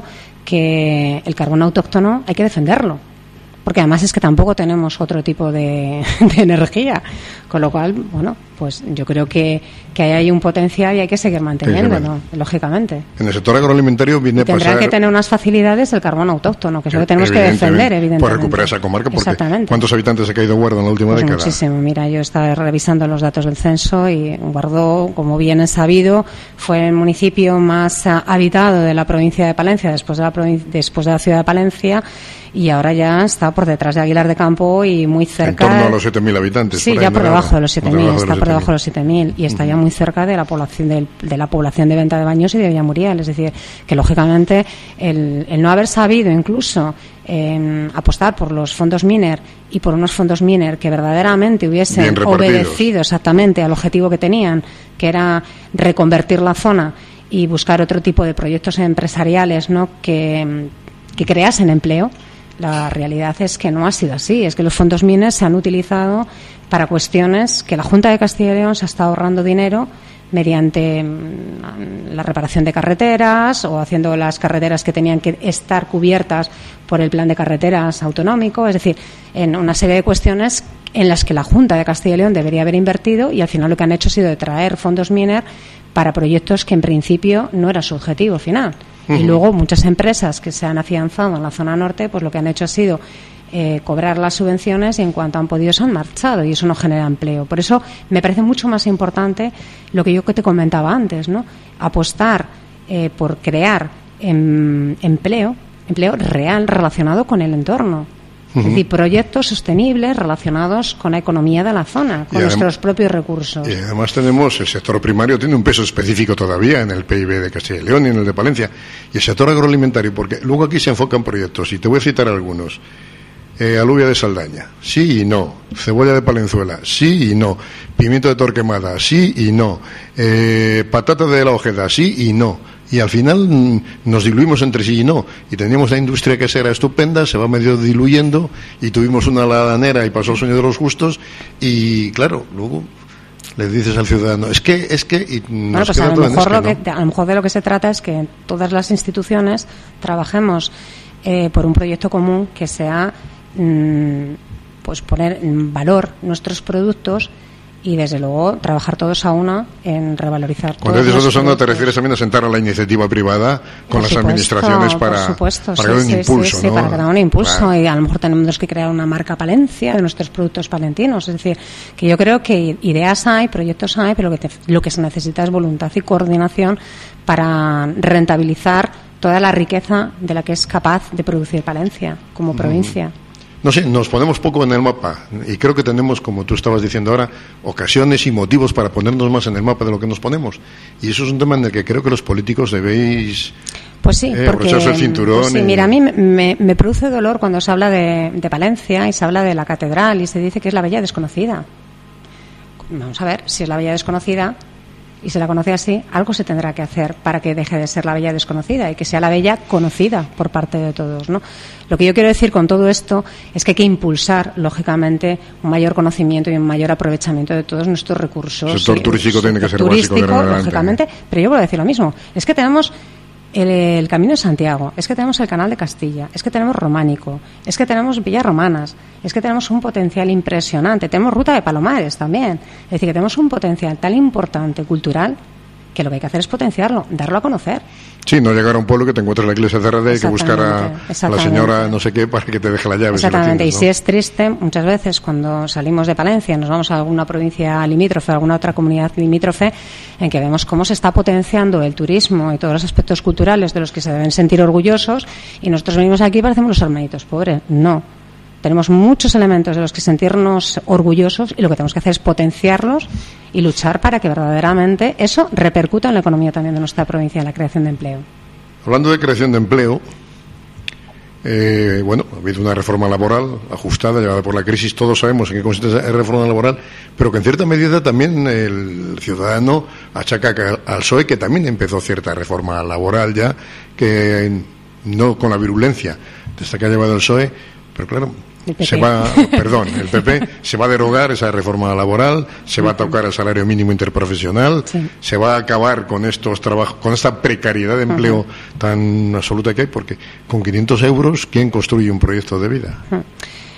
que el carbón autóctono hay que defenderlo, porque además es que tampoco tenemos otro tipo de energía, con lo cual, bueno, pues yo creo que ahí hay un potencial y hay que seguir manteniéndolo, lógicamente. En el sector agroalimentario viene a pasar... Tendrá que tener unas facilidades el carbón autóctono, que es lo que tenemos que defender, evidentemente. Por recuperar esa comarca, porque ¿cuántos habitantes ha caído Guardo en la última década? Muchísimo. Mira, yo estaba revisando los datos del censo y Guardo, como bien es sabido, fue el municipio más habitado de la provincia de Palencia después de la ciudad de Palencia, y ahora ya está por detrás de Aguilar de Campo y muy cerca... En torno a los 7.000 habitantes. Sí, ya por debajo de los 7.000, está por debajo de los 7.000 y está ya muy cerca de la población de Venta de Baños y de Villamuriel. Es decir, que lógicamente el no haber sabido incluso apostar por los fondos Miner y por unos fondos Miner que verdaderamente hubiesen obedecido exactamente al objetivo que tenían, que era reconvertir la zona y buscar otro tipo de proyectos empresariales, ¿no?, que creasen empleo. La realidad es que no ha sido así. Es que los fondos Miner se han utilizado para cuestiones que la Junta de Castilla y León se está ahorrando dinero mediante la reparación de carreteras o haciendo las carreteras que tenían que estar cubiertas por el plan de carreteras autonómico. Es decir, en una serie de cuestiones en las que la Junta de Castilla y León debería haber invertido, y al final lo que han hecho ha sido traer fondos Miner para proyectos que en principio no era su objetivo final. Y luego muchas empresas que se han afianzado en la zona norte, pues lo que han hecho ha sido cobrar las subvenciones, y en cuanto han podido se han marchado, y eso no genera empleo. Por eso me parece mucho más importante lo que yo te comentaba antes, ¿no? Apostar por crear empleo real relacionado con el entorno. Es decir, proyectos sostenibles relacionados con la economía de la zona, con nuestros propios recursos. Y además tenemos, el sector primario tiene un peso específico todavía en el PIB de Castilla y León y en el de Palencia. Y el sector agroalimentario, porque luego aquí se enfocan proyectos, y te voy a citar algunos. Alubia de Saldaña, sí y no. Cebolla de Palenzuela, sí y no. Pimiento de Torquemada, sí y no. Patata de la Ojeda, sí y no. Y al final nos diluimos entre sí y no. Y teníamos la industria que era estupenda, se va medio diluyendo, y tuvimos una ladanera y pasó el sueño de los justos, y claro, luego le dices al ciudadano, es que y nos pues queda a todo lo mejor de lo que se trata es que todas las instituciones trabajemos por un proyecto común que sea pues poner en valor nuestros productos, y desde luego trabajar todos a una en revalorizar. Cuando dices todos a una, te refieres también a sentar a la iniciativa privada con las administraciones para que den un impulso, ¿no? Para que den un impulso, claro. Y a lo mejor tenemos que crear una marca Palencia de nuestros productos palentinos. Es decir, que yo creo que ideas hay, proyectos hay, pero lo que se necesita es voluntad y coordinación para rentabilizar toda la riqueza de la que es capaz de producir Palencia como provincia. No sé, nos ponemos poco en el mapa, y creo que tenemos, como tú estabas diciendo ahora, ocasiones y motivos para ponernos más en el mapa de lo que nos ponemos. Y eso es un tema en el que creo que los políticos debéis abrocharse el cinturón. Pues sí, mira, a mí me produce dolor cuando se habla de Palencia y se habla de la catedral y se dice que es la bella desconocida. Vamos a ver, si es la bella desconocida y se la conoce así, algo se tendrá que hacer para que deje de ser la bella desconocida y que sea la bella conocida por parte de todos, ¿no? Lo que yo quiero decir con todo esto es que hay que impulsar, lógicamente, un mayor conocimiento y un mayor aprovechamiento de todos nuestros recursos. El sector turístico tiene que ser básico, lógicamente, pero yo voy a decir lo mismo. Es que tenemos el Camino de Santiago, es que tenemos el Canal de Castilla, es que tenemos Románico, es que tenemos Villas Romanas, es que tenemos un potencial impresionante, tenemos Ruta de Palomares también. Es decir, que tenemos un potencial tan importante cultural que lo que hay que hacer es potenciarlo, darlo a conocer. Sí, no llegar a un pueblo que te encuentres la iglesia cerrada y que buscar a la señora no sé qué para que te deje la llave. Exactamente, si tienes, ¿no? Y si es triste, muchas veces cuando salimos de Palencia, nos vamos a alguna provincia limítrofe, a alguna otra comunidad limítrofe, en que vemos cómo se está potenciando el turismo y todos los aspectos culturales de los que se deben sentir orgullosos, y nosotros venimos aquí y parecemos los hermanitos pobres. No. Tenemos muchos elementos de los que sentirnos orgullosos, y lo que tenemos que hacer es potenciarlos y luchar para que verdaderamente eso repercuta en la economía también de nuestra provincia, en la creación de empleo. Hablando de creación de empleo, ha habido una reforma laboral ajustada, llevada por la crisis. Todos sabemos en qué consiste esa reforma laboral, pero que en cierta medida también el ciudadano achaca al PSOE, que también empezó cierta reforma laboral ya, que no con la virulencia desde que ha llevado el PSOE, pero claro, el PP se va a derogar esa reforma laboral, se va a tocar el salario mínimo interprofesional, se va a acabar con estos trabajos, con esta precariedad de empleo tan absoluta que hay, porque con 500 euros, ¿quién construye un proyecto de vida?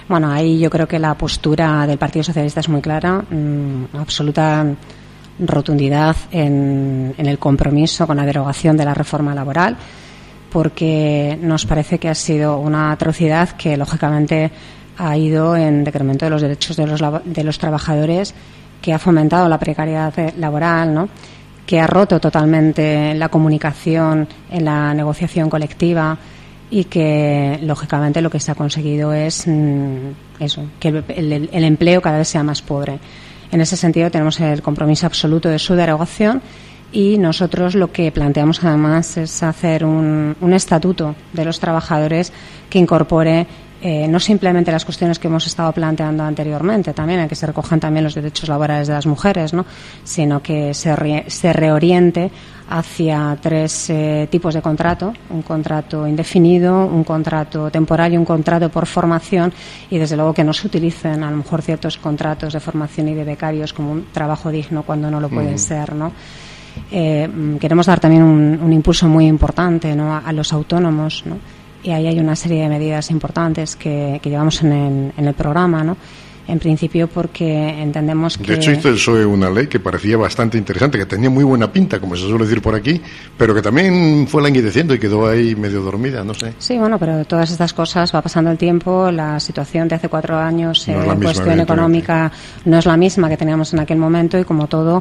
Bueno, ahí yo creo que la postura del Partido Socialista es muy clara, absoluta rotundidad en el compromiso con la derogación de la reforma laboral, porque nos parece que ha sido una atrocidad que, lógicamente, ha ido en decremento de los derechos de los trabajadores, que ha fomentado la precariedad laboral, ¿no?, que ha roto totalmente la comunicación en la negociación colectiva y que, lógicamente, lo que se ha conseguido es que el empleo cada vez sea más pobre. En ese sentido, tenemos el compromiso absoluto de su derogación y nosotros lo que planteamos, además, es hacer un estatuto de los trabajadores que incorpore no simplemente las cuestiones que hemos estado planteando anteriormente, también en que se recojan también los derechos laborales de las mujeres, ¿no?, sino que se reoriente hacia 3 tipos de contrato: un contrato indefinido, un contrato temporal y un contrato por formación, y desde luego que no se utilicen a lo mejor ciertos contratos de formación y de becarios como un trabajo digno cuando no lo pueden ser, ¿no? Queremos dar también un impulso muy importante, ¿no?, a los autónomos, ¿no?, y ahí hay una serie de medidas importantes que llevamos en el programa, ¿no?, en principio porque entendemos que... De hecho, hizo el PSOE una ley que parecía bastante interesante, que tenía muy buena pinta, como se suele decir por aquí, pero que también fue languideciendo y quedó ahí medio dormida, no sé. Sí, bueno, pero todas estas cosas, va pasando el tiempo, la situación de hace 4 años en cuestión económica no es la misma que teníamos en aquel momento, y como todo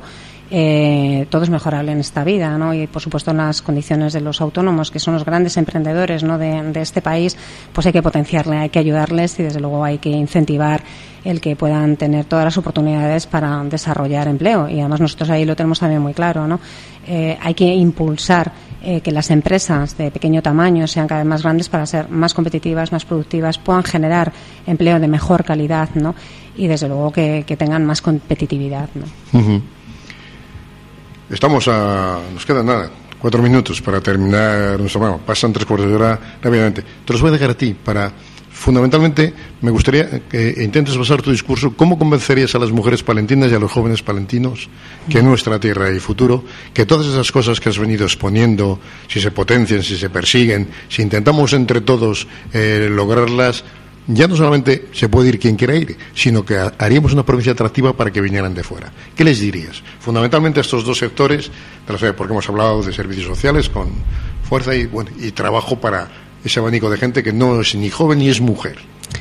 es mejorable en esta vida, ¿no? Y por supuesto en las condiciones de los autónomos, que son los grandes emprendedores, ¿no?, de este país, pues hay que potenciarle, hay que ayudarles y desde luego hay que incentivar el que puedan tener todas las oportunidades para desarrollar empleo, y además nosotros ahí lo tenemos también muy claro, ¿no? Hay que impulsar que las empresas de pequeño tamaño sean cada vez más grandes para ser más competitivas, más productivas, puedan generar empleo de mejor calidad, ¿no?, y desde luego que tengan más competitividad, ¿no? Uh-huh. Nos quedan 4 minutos para terminar nuestro programa. Pasan 3/4 de hora rápidamente. Te los voy a dejar a ti para... Fundamentalmente, me gustaría que intentes basar tu discurso. ¿Cómo convencerías a las mujeres palentinas y a los jóvenes palentinos que en nuestra tierra hay futuro, que todas esas cosas que has venido exponiendo, si se potencian, si se persiguen, si intentamos entre todos lograrlas, ya no solamente se puede ir quien quiera ir, sino que haríamos una provincia atractiva para que vinieran de fuera? ¿Qué les dirías? Fundamentalmente a estos 2 sectores, porque hemos hablado de servicios sociales con fuerza y trabajo para ese abanico de gente que no es ni joven ni es mujer.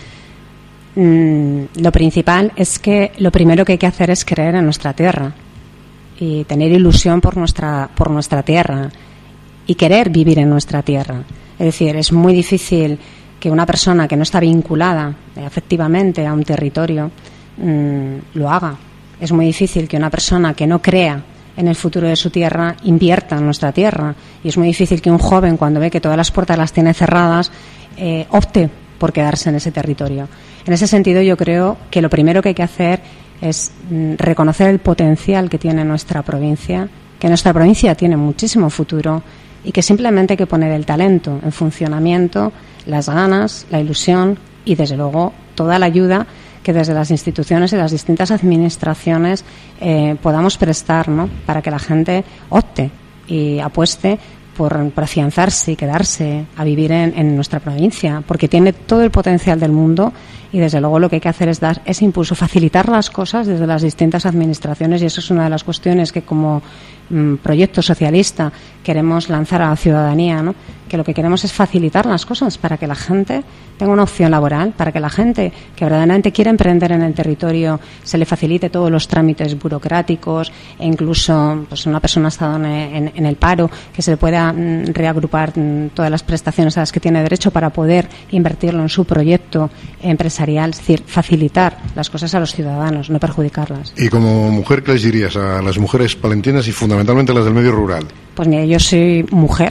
Lo principal es que lo primero que hay que hacer es creer en nuestra tierra y tener ilusión por nuestra tierra y querer vivir en nuestra tierra. Es decir, es muy difícil que una persona que no está vinculada afectivamente a un territorio lo haga. Es muy difícil que una persona que no crea en el futuro de su tierra invierta en nuestra tierra, y es muy difícil que un joven, cuando ve que todas las puertas las tiene cerradas, opte por quedarse en ese territorio. En ese sentido, yo creo que lo primero que hay que hacer es reconocer el potencial que tiene nuestra provincia, que nuestra provincia tiene muchísimo futuro y que simplemente hay que poner el talento en funcionamiento, las ganas, la ilusión y, desde luego, toda la ayuda que desde las instituciones y las distintas administraciones podamos prestar, ¿no?, para que la gente opte y apueste por afianzarse y quedarse a vivir en nuestra provincia, porque tiene todo el potencial del mundo, y desde luego lo que hay que hacer es dar ese impulso, facilitar las cosas desde las distintas administraciones, y eso es una de las cuestiones que como proyecto socialista queremos lanzar a la ciudadanía, ¿no?, que lo que queremos es facilitar las cosas para que la gente tenga una opción laboral, para que la gente que verdaderamente quiere emprender en el territorio se le facilite todos los trámites burocráticos, e incluso pues una persona ha estado en el paro, que se le pueda reagrupar todas las prestaciones a las que tiene derecho para poder invertirlo en su proyecto empresarial. Es decir, facilitar las cosas a los ciudadanos, no perjudicarlas. Y como mujer, ¿qué les dirías a las mujeres palentinas y fundamentalmente a las del medio rural? Pues mira, yo soy mujer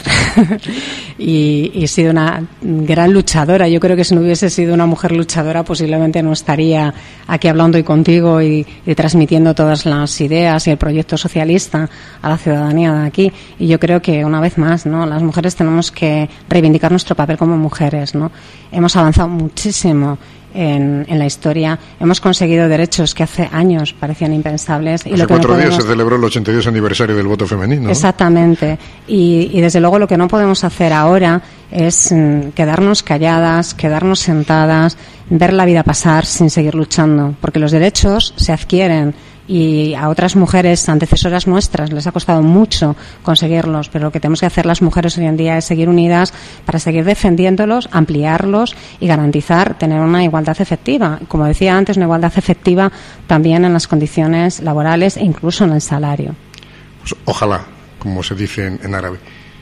y he sido una gran luchadora. Yo creo que si no hubiese sido una mujer luchadora, posiblemente no estaría aquí hablando hoy contigo y transmitiendo todas las ideas y el proyecto socialista a la ciudadanía de aquí. Y yo creo que, una vez más, ¿no?, las mujeres tenemos que reivindicar nuestro papel como mujeres, ¿no? Hemos avanzado muchísimo en la historia, hemos conseguido derechos que hace años parecían impensables. Hace 4 días se celebró el 82 aniversario del voto femenino, ¿no? Exactamente, y desde luego lo que no podemos hacer ahora es quedarnos calladas, quedarnos sentadas, ver la vida pasar sin seguir luchando, porque los derechos se adquieren y a otras mujeres antecesoras nuestras les ha costado mucho conseguirlos, pero lo que tenemos que hacer las mujeres hoy en día es seguir unidas para seguir defendiéndolos, ampliarlos y garantizar tener una igualdad efectiva. Como decía antes, una igualdad efectiva también en las condiciones laborales e incluso en el salario. Pues ojalá, como se dice en árabe.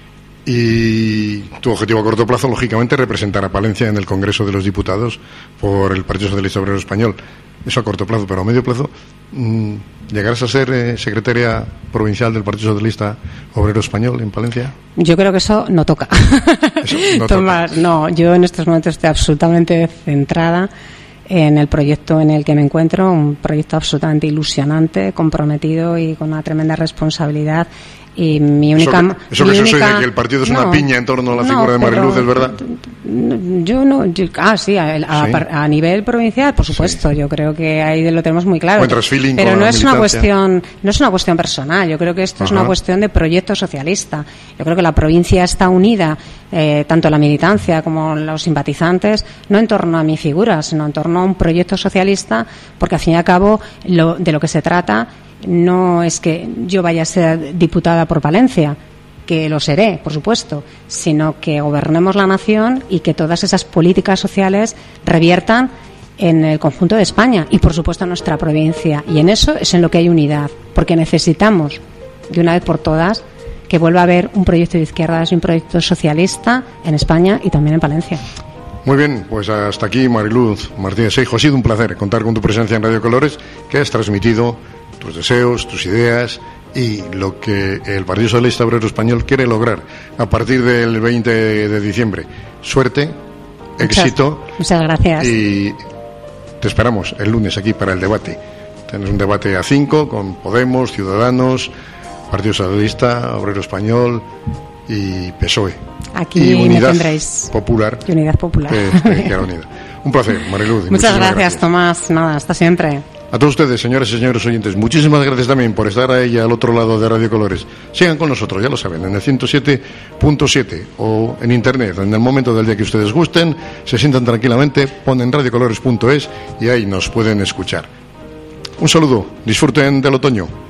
Y tu objetivo a corto plazo, lógicamente, representar a Palencia en el Congreso de los Diputados por el Partido Socialista Obrero Español. Eso a corto plazo, pero a medio plazo, ¿llegarás a ser secretaria provincial del Partido Socialista Obrero Español en Palencia? Yo creo que eso no toca. Eso no toca. No, yo en estos momentos estoy absolutamente centrada en el proyecto en el que me encuentro, un proyecto absolutamente ilusionante, comprometido y con una tremenda responsabilidad. Y mi única... Eso que se oye de que el partido es una piña en torno a la figura de Mariluz, ¿es verdad? Sí, a nivel provincial, por supuesto, sí. Yo creo que ahí lo tenemos muy claro. Pero no es una cuestión personal, yo creo que esto es una cuestión de proyecto socialista. Yo creo que la provincia está unida, tanto la militancia como los simpatizantes, no en torno a mi figura, sino en torno a un proyecto socialista, porque al fin y al cabo de lo que se trata no es que yo vaya a ser diputada por Palencia, que lo seré, por supuesto, sino que gobernemos la nación y que todas esas políticas sociales reviertan en el conjunto de España y, por supuesto, en nuestra provincia. Y en eso es en lo que hay unidad, porque necesitamos, de una vez por todas, que vuelva a haber un proyecto de izquierdas y un proyecto socialista en España y también en Palencia. Muy bien, pues hasta aquí Mariluz Martínez Seijo. Ha sido un placer contar con tu presencia en Radio Colores, que has transmitido tus deseos, tus ideas y lo que el Partido Socialista Obrero Español quiere lograr a partir del 20 de diciembre. Suerte, éxito. Muchas gracias. Y te esperamos el lunes aquí para el debate. Tienes un debate a 5 con Podemos, Ciudadanos, Partido Socialista Obrero Español y PSOE. Aquí y Unidad me tendréis. Popular. Y Unidad Popular. Un placer, Mariluz. Muchas gracias, Tomás. Nada, hasta siempre. A todos ustedes, señoras y señores oyentes, muchísimas gracias también por estar ahí al otro lado de Radio Colores. Sigan con nosotros, ya lo saben, en el 107.7 o en Internet, en el momento del día que ustedes gusten, se sientan tranquilamente, ponen radiocolores.es y ahí nos pueden escuchar. Un saludo, disfruten del otoño.